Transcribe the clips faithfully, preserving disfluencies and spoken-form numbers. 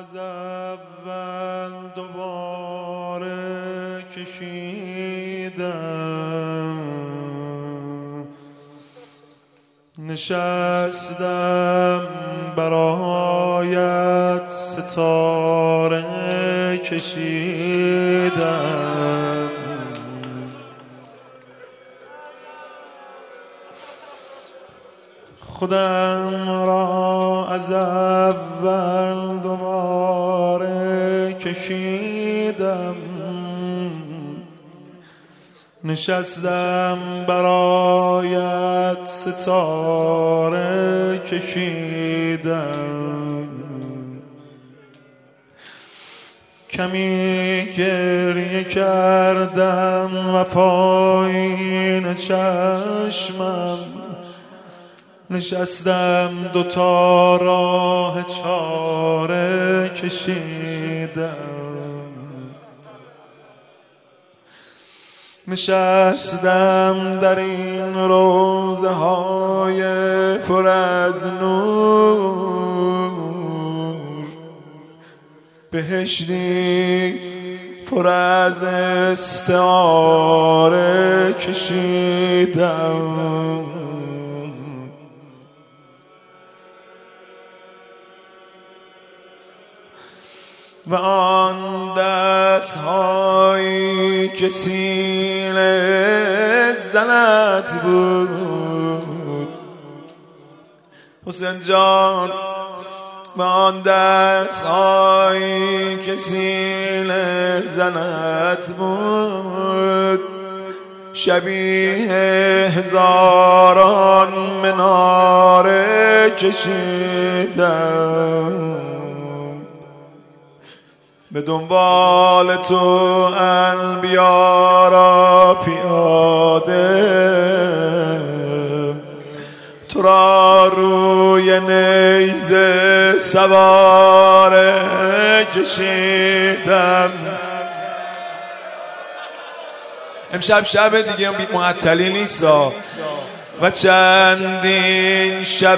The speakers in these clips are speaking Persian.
از اول دوباره کشیدم، نشستم برایت ستاره کشیدم، خودم را از اول دوباره کشیدم، نشستم برایت ستاره کشیدم، کمی گریه کردم و پایین چشمم نشستم دوتا راه چاره کشیدم، نشستم در این روزه های پر از نور، بهشتی پر از استعاره کشیدم، و آن دست هایی که سینه زنت بود حسین جان، و آن دست هایی که سینه زنت بود شبیه هزاران مناره کشیدم، به دنبال تو انبیا را پیاده، تو را روی نیزه سواره کشیدم. امشب شب دیگه بی معطلی نیست و چندین شب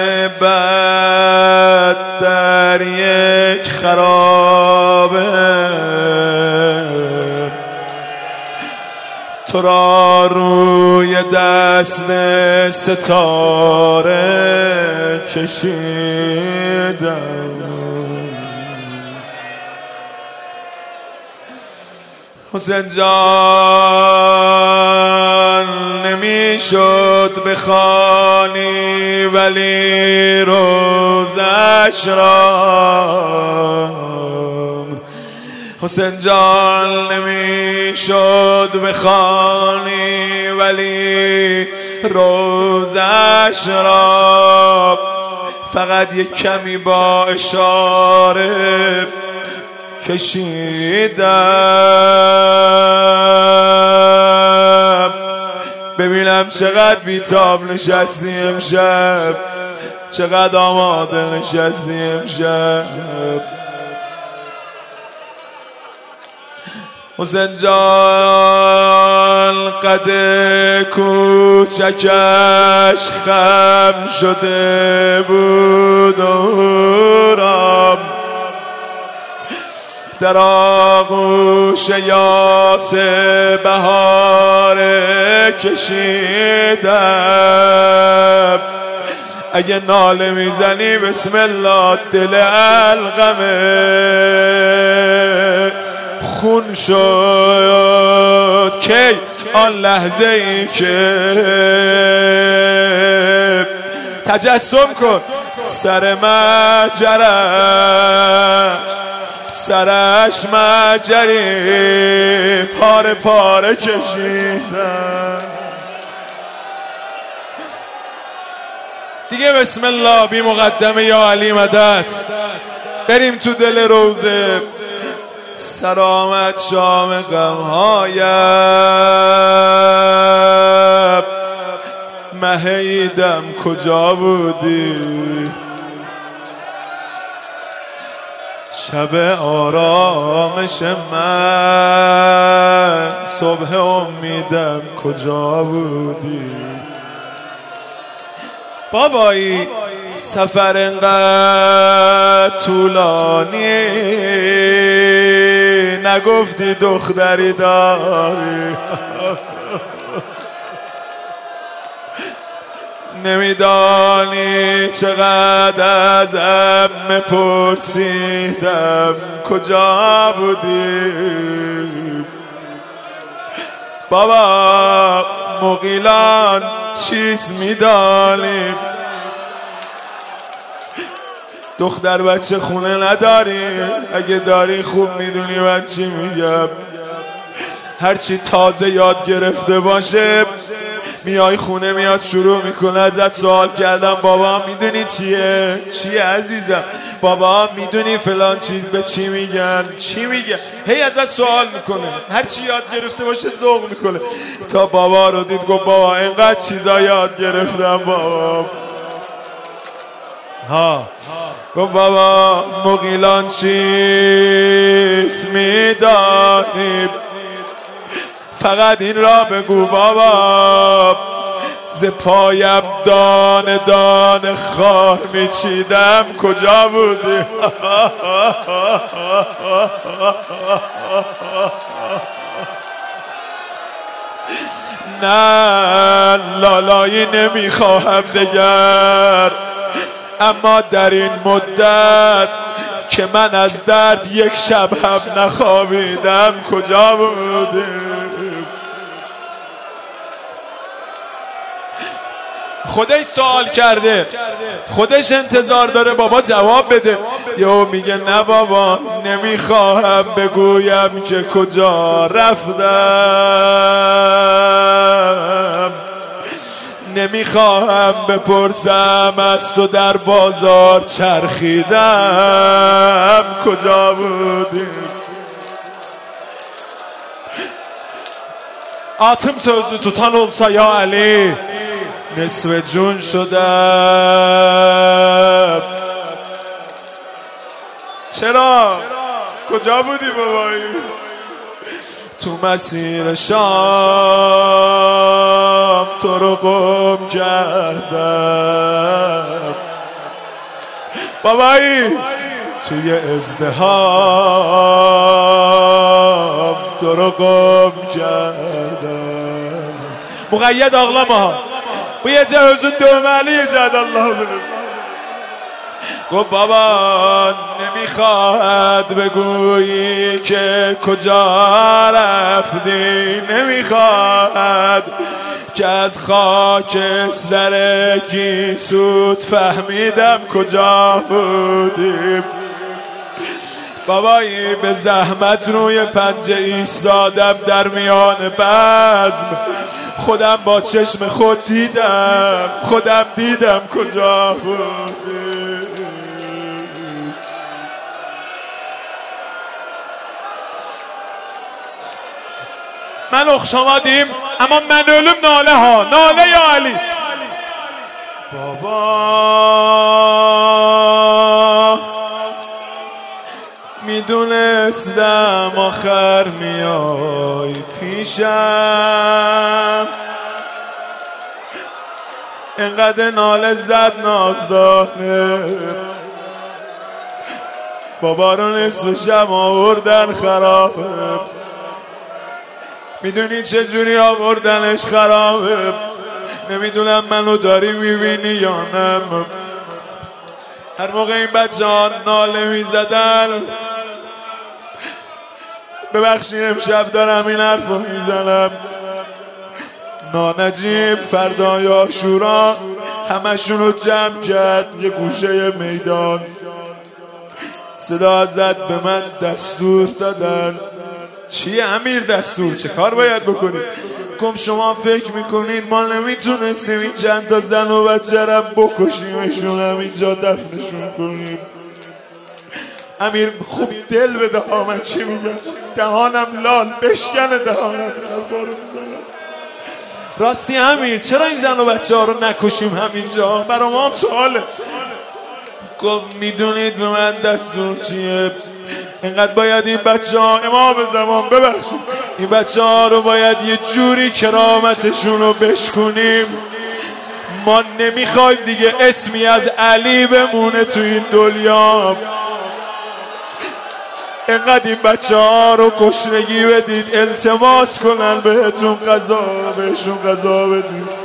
بعد در یک خرابه تو را روی دست ستاره کشیدم، حسین جان نمیشد بخوانی ولی روزش را، حسین جان نمیشد بخوانی ولی روزش را، فقط یک کمی با اشاره کشیدم، ببینم چقدر بیتاب نشستی امشب، چقدر آماده نشستی امشب. حسین جان قد کوچکش خم شده بود و رام در آغوش یاس بهاره کشیدم، اگه ناله میزنی بسم الله دل القمه خون شد کی آن لحظه ای که تجسم کن سر مجرش سرش مجری پاره پاره کشیدم دیگه. بسم الله بی مقدمه یا علی مدد بریم تو دل روزه. سلامت شام غمهایم مهیدم کجا بودی، شب آرامش من صبح امیدم کجا بودی. بابایی سفر انقدر طولانی نگفتی دختری داری نمیدانی چقدر ازم میپرسیدم کجا بودی بابا مغیلان چیز میدانیم دختر بچه خونه نداری اگه داری خوب میدونی من چی میگم هرچی تازه یاد گرفته باشه میای خونه میاد شروع میکنه ازت سوال کردم بابا میدونی چیه چیه عزیزم بابا میدونی فلان چیز به چی میگن چی میگن هی ازت سوال میکنه هرچی یاد گرفته باشه ذوق میکنه تا بابا رو دید گفت بابا اینقدر چیزا یاد گرفتم بابا ها گفت بابا مغیلان چیز میدانیم فقط این را بگو بابا ز پایم دانه دانه خار میچیدم کجا بودی نه لالایی نمیخواهم دگر اما در این مدت که من از درد یک شب هم نخوابیدم کجا بودی خودش سوال کرده خودش انتظار داره بابا جواب بده یهو میگه نه بابا نمیخواهم بگویم که کجا رفتم نمیخواهم بپرسم از تو در بازار چرخیدم کجا بودی Atım sözü tutan olsa ya Ali نصف جون شدم چرا؟ کجا بودی بابایی؟ تو مسیر شام تو رو گم کردم بابایی توی ازدهام تو رو گم کردم مقید ağlama bu gece özün dövmeliyecek Allah bilir گفت بابا نمیخواد بگویی که کجا رفتی نمیخواد که از خاکستر گیسوت فهمیدم کجا بودیم بابایی به زحمت روی پنجه ایستادم در میان بزم خودم با چشم خود دیدم خودم دیدم کجا بودیم من اخشامادیم اما من ölüm ناله ها ناله یا علی بابا میدونستم آخر میای پیشم انقدر ناله زد نازدانه بابا رو نصف شب آوردن خرابه میدونی چه جوری آوردنش خرابه نمیدونم منو داری میبینی یا نه هر موقع این بچه ها ناله میزدن ببخشید امشب دارم این حرف رو میزنم نانجیب فردای عاشورا همشون رو جمع کرد یه گوشه میدان صدا زد به من دستور دادن چی امیر دستور چه کار باید بکنید گفت شما فکر میکنید ما نمیتونستیم این چند تا زن و بچه رم بکشیمشون هم اینجا دفنشون کنیم امیر خوب دل بده ها من چی میگم دهانم لال بشکنه دهانم راستی امیر چرا این زن و بچه ها رو نکشیم همینجا برا ما هم سواله گفت میدونید به من دستور چیه اینقدر باید این بچه ها امام زمان ببخشید این بچه ها رو باید یه جوری کرامتشون رو بشکنیم ما نمیخوایم دیگه اسمی از علی بمونه تو این دنیا. اینقدر این بچه ها رو گشنگی بدید، التماس کنن بهتون غذا، بهشون غذا بدید.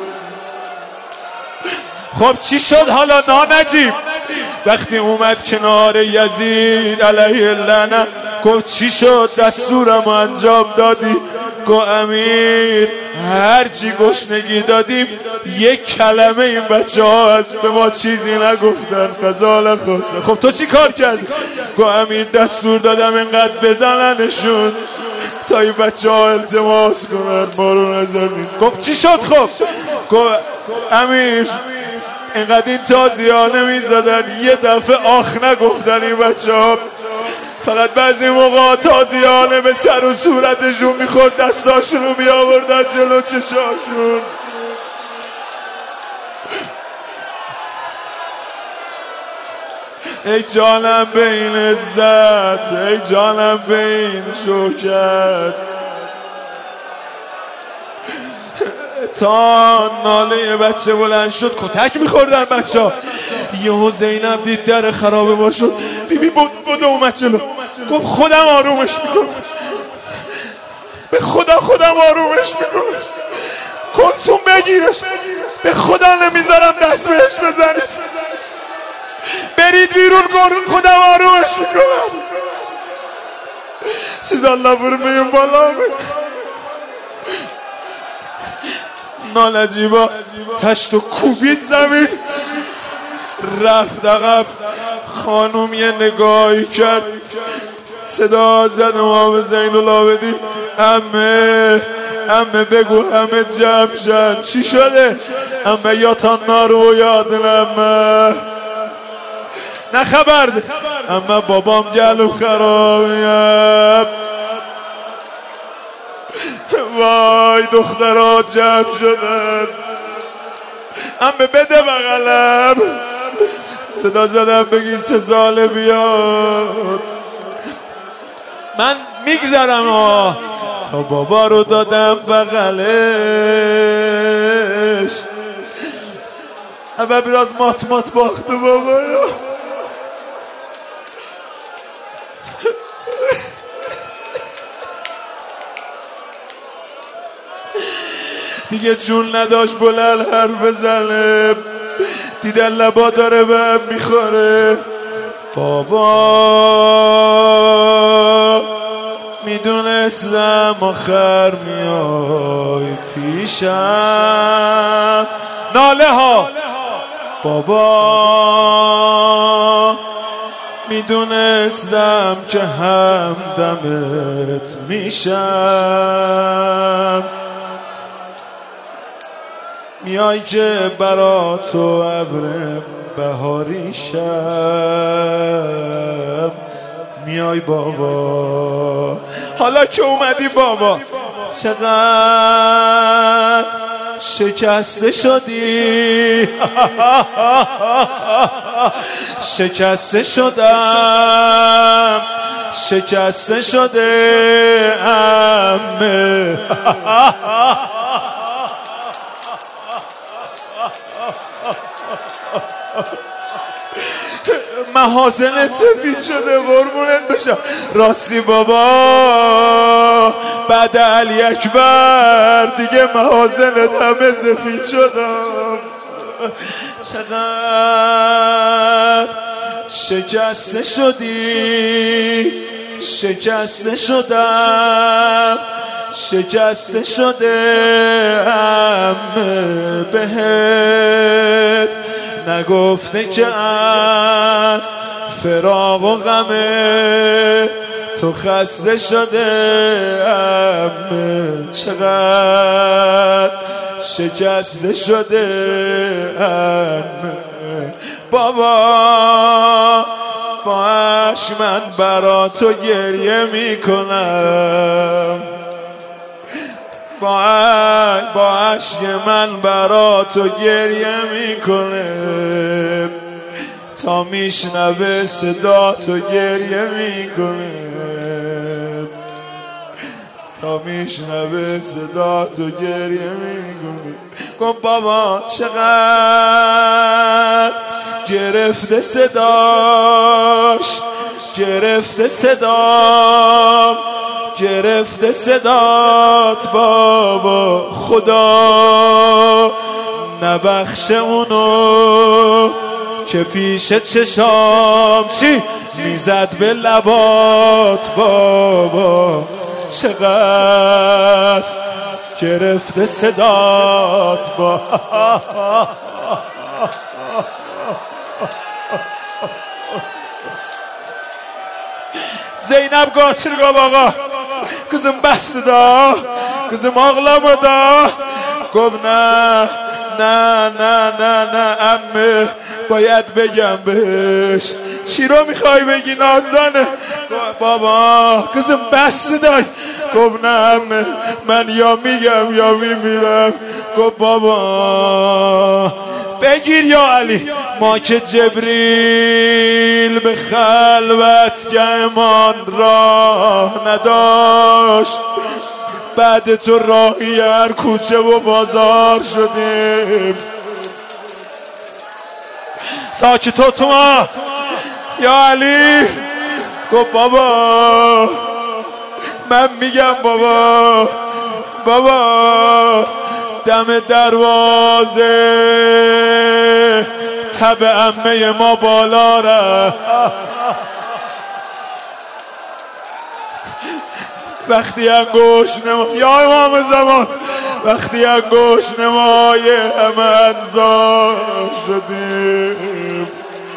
خب چی شد حالا نانجیب؟ وقتی اومد کنار یزید علیه اللعنت گفت چی شد؟ دستورم انجام دادی؟ گفت امیر هرچی گشنگی دادیم یک کلمه این بچه ها از به ما چیزی نگفتن، غذا نخواستن. خب تو چی کار کردی؟ گفت امیر دستور دادم اینقدر بزننشون تا این بچه ها التماس کنن ما رو نزنید. گفت چی شد؟ خب گفت امیر اینقدر این تازی ها نمی زدن، یه دفعه آخ نگفتن این بچه ها، فقط بعضی موقع تازیانه به سر و صورتشون میخورد، دستاشون رو بیاوردن جلو چشاشون. ای جانم به این عزت، ای جانم به این شوکت. تا ناله بچه بلند شد کتک میخوردن بچه ها. یهو زینب دید در خرابه با شد، بیبی بود بود اومد جلو، گفت خودم آرومش میکنم، به خدا خودم آرومش میکنم، کلثوم بگیرش، به خدا نمیذارم دست بهش بزنید، برید بیرون، خودم آرومش میکنم. سیز الله برو بیم بالا. نانجیبا تشت و کوبید زمین، رفت عقب. خانوم یه نگاهی کرد، صدا زد امام زین العابدین عمه عمه بگو همه جمع شن. چی شده؟ عمه یا تا نارو یادن عمه نه خبر ده عمه بابام گلو خرابیم. وای دخترها جمع شدن، عمه بده بغلم. صدا زدم بگی سه ساله بیاد، من میگذرم ها. تا بابا رو دادم بغلش، عمه براز مات مات باخته بابا. دیگه جون نداشت بلند حرف بزنه، دیدن لبا داره به هم میخوره. بابا میدونستم آخر میای پیشم. ناله ها بابا میدونستم که همدمت میشم، میای که برا تو ابر بهاری شم. میای بابا حالا که اومدی بابا، چقدر شکسته شدی. شکسته شدم، شکسته شده عمه. محاسنت سفید شده قربونت بشم. راستی بابا بعد علی اکبر دیگه محاسنت همه سفید شدم. چقدر شکسته شدی، شکسته شدم، شکسته شده همه بهت نگفته که از فراق و غمه تو خسته شده همه. چقدر شکسته شده همه. بابا با عشق من برا تو گریه میکنم، با عشق با عشق من برا تو گریه میکنه، تا میشنوه صدا تو گریه میکنه، تا میشنوه صدا تو گریه میکنه. گفت بابا چقدر گرفته صداش، گرفته صدام، گرفته صدات بابا، خدا نبخش اونو که پیش چشام چی میزد به لبات بابا، چقدر گرفته صدات با Zeynep kaçırga bağa kızım bastı da kızım ağlama da گفت نه نه نه نه نه عمه باید بگم بهش چی رو میخوای بگی نازدانه بابا کızım بسته دای گفت نه عمه من یا میگم یا میمیرم گفت بابا بگیر یا علی ما که جبریل به خلوتگهمان راه نداشت بعد تو راهی هر کوچه و بازار شدیم ساکت تو تو ما یا علی گفت بابا من میگم بابا بابا دم دروازه تب عمه ما بالا ره وقتی انگوش نما یا امام زمان وقتی انگوش نمای همه انزار شدیم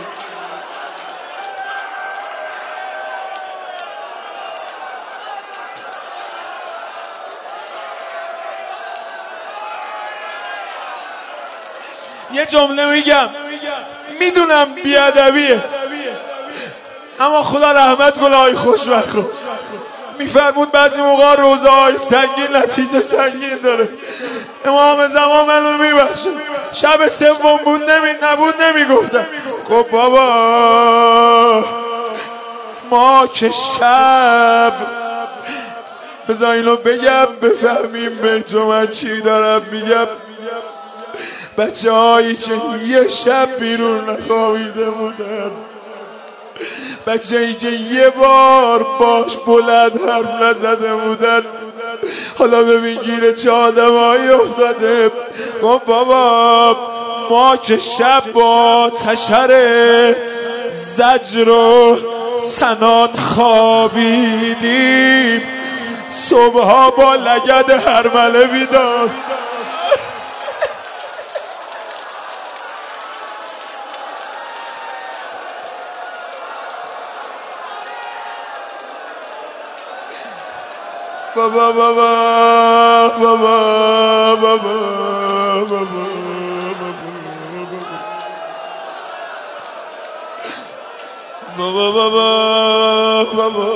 یه جمله میگم میدونم بیادبیه اما خدا رحمت کنه آی خوشوقت رو میفرمود بعضی موقع روزه های سنگین نتیجه سنگین داره امام زمان منو میبخشه شب سوم بود نمی نبود نمیگفتم گفت بابا ما که شب بذار اینو بگم بفهمیم به تو من چی دارم میگم بچه هایی که یه شب بیرون نخوابیده بودن بچه هایی که یه بار باش بلند حرف نزده بودن حالا ببین گیره چه آدم هایی افتاده گفت بابا ما که شب با تشر زجر و سنان خوابیدیم صبحها با لگد هرمله بیدار بابا بابا بابا بابا بابا بابا بابا بابا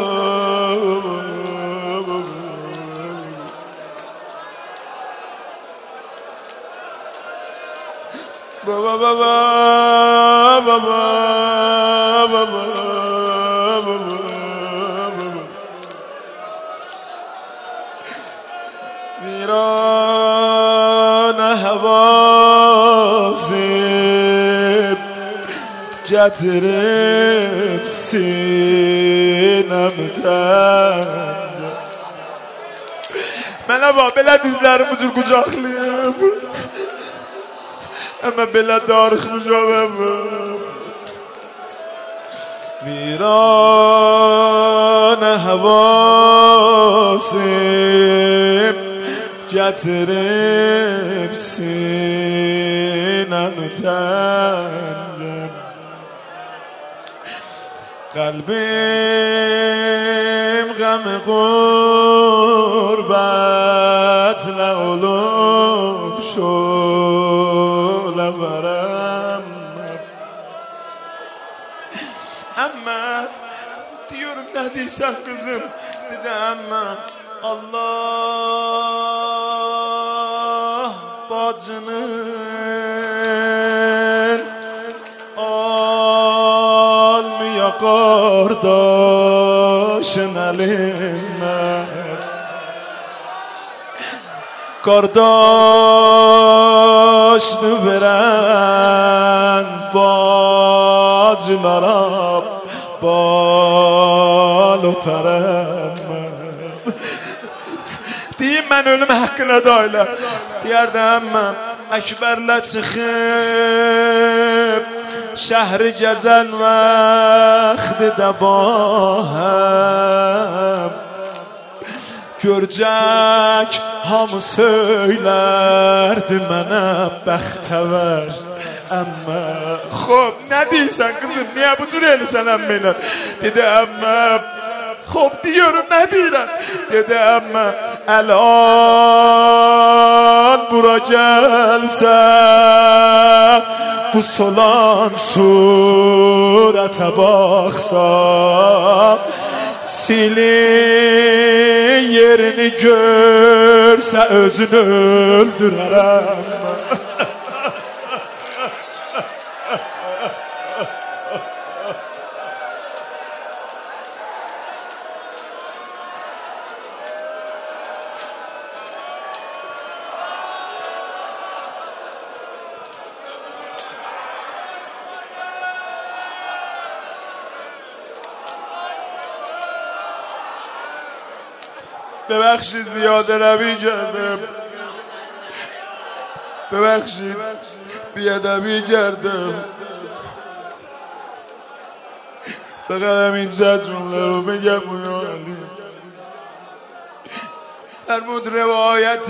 بابا بابا بابا ویران حواسم getirip sinemden Merhaba, belə dizlərimi cür qucaqlayıb Əmə belə darıxmışam Viran havasim getirip sinemden Kalbim gam qurbatla olub şola varam Ama diyorum ne diysen kızım dedi ama Allah bacının almıyor kardeşin elinden کار داشت برن با جلالم بال و پرم diyeyim ben ölüm hakkına da öyle diyerdim Ekber لتخب شهر gezen vakti debahem Görcek hamı söylerdi mənə bəxtəvər Əmmə Xob nə deyirsən kızım niye bu cür elisən əmməylə Dedi əmmə Xob diyorum nə deyirəm Dedi əmmə Əlan bura gəlsən Bu solan surətə baxsan Silin yerini görsə özünü öldürərəm ببخشید زیاده روی کردم ببخشید بیادبی کردم فقط همینجا جمله رو بگم فرمود روایت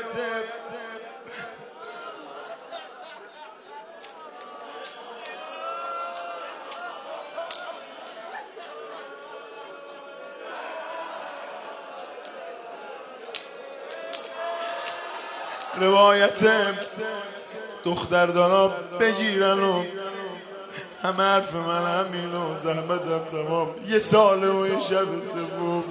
روایتم دختردانا بگیرن و همه حرف من همین و زحمتم تمام یه ساله و یه شب سوم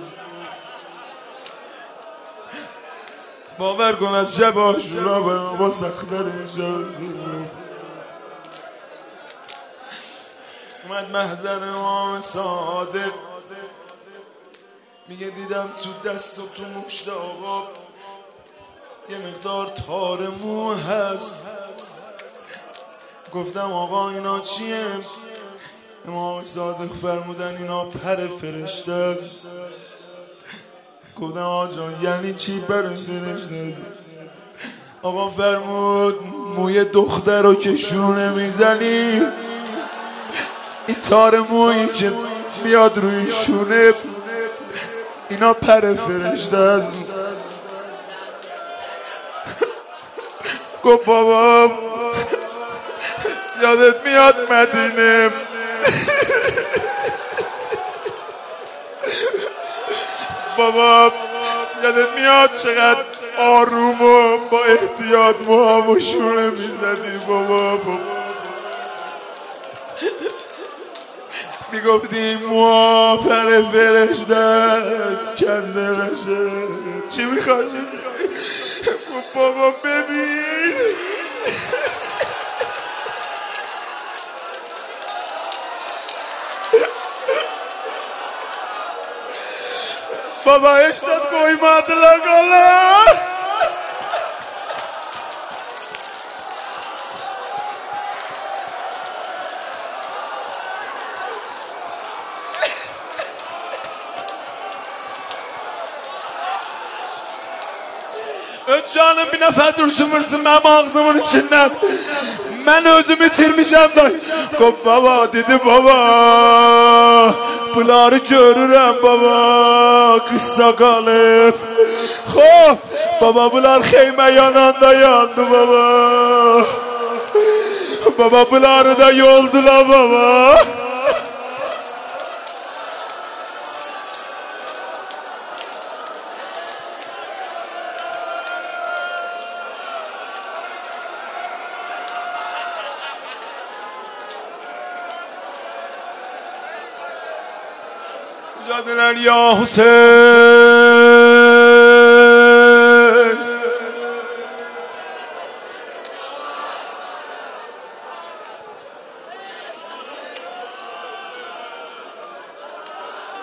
باور کن از شب عاشورا به ما سخت‌تر این شب سوم اومد محضر امام صادق میگه دیدم تو دست و تو مشت آقا یه مقدار تار مو هست گفتم آقا اینا چیه امام صادق فرمودن اینا پر فرشته است گفتم آقا جان یعنی چی پر فرشته است آقا فرمود موی دختر رو که شونه میزنی این تار مویی که میاد روی شونه اینا پر فرشته است گفت بابا یادت میاد مدینه بابا یادت میاد چقدر آروم و با احتیاط موهامو شونه میزدی بابا بابا میگفتی موها پر فرشته است کنده بشه چی میخواد بابا ببین بابا اشتاد koymadılar kola Canım bir nəfər dursun vursun mənim ağzımın içindən Mən özümü itirmişəm day Qop baba dedi baba Bunları görürəm baba Qıssa qalıb Xob baba bunlar xeymə yananda yandı baba Baba bunları da yoldular baba Mücadeleler ya Hüseyin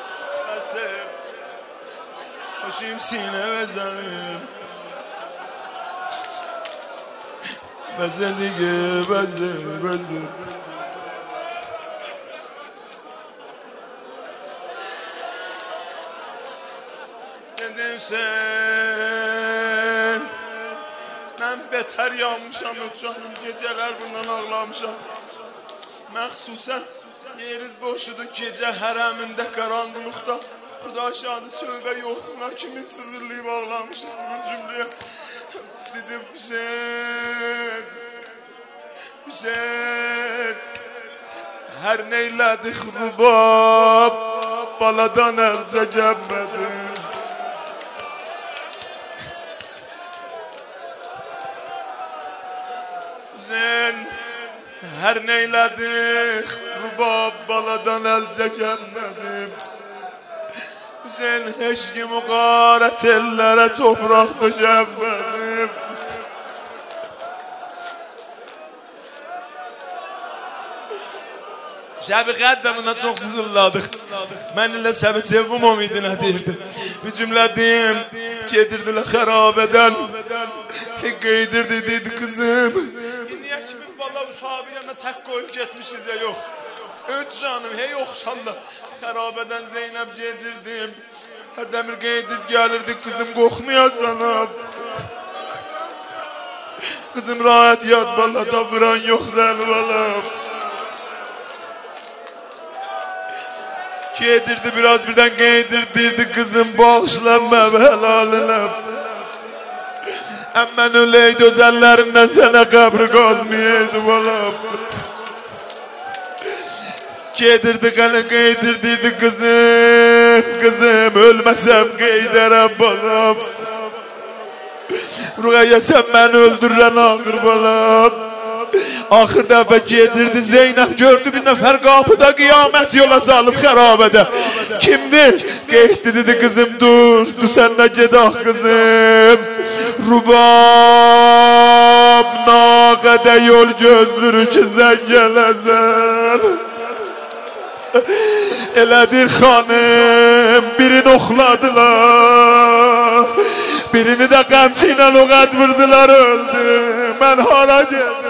Başım sine ve zanım بزن دیگه بزن بزن Sen mən betər yanmışam canım gecələr bundan ağlamışam məxsusən yeriz boşudur gecə hərəmində qaranqılıqda Xuda şadı sövbə yoxuna kimi sızırlayıb ağlamışıq bir cümləyə dedim Hüseyin Hüseyin hər neylədik rubab baladan əlcə gəlmədi Hər neylədik rubab baladan əlcə gəlmədim Hüseyin heç kim qarət ellərə topraqda gəlmədim Şəbi qəddəmına çox sızırladıq Mən ilə şəbi sevvum umidinə deyirdim Bir cümlədim Gedirdilər xərabədən Qeydirdi dedi kızım Niyə kimin valla uşabilərinə tək qoyub getmişiz ya yox Öt canım hey oxşanda Xərabədən Zeynəb gedirdim Hərdəmir qeydir gəlirdi Kızım qoxmayasan Kızım rahat yad valla da vuran yox zəl valla Gedirdi biraz birdən qeydirdirdi Kızım bağışlanma və helalinə Əmmən öləydi öz əllərindən sənə qəbri qazmayaydı balam Gedirdi qəni qeydirdirdi Kızım, kızım ölməsəm qeydərəm balam Ruqayyə sən məni öldürən ağır balam Axır dəfə gedirdi Zeynəb gördü bir nəfər qapıda qiyamət yola salıb xərabədə Kimdir? Qeyddi dedi kızım dur, dur sənlə gedək kızım Rubab naqədə yol gözlür ki sən gələsən Elədir xanım birini oxladılar Birini də qəmçi ilə o qəd vurdular öldü Mən hara gedim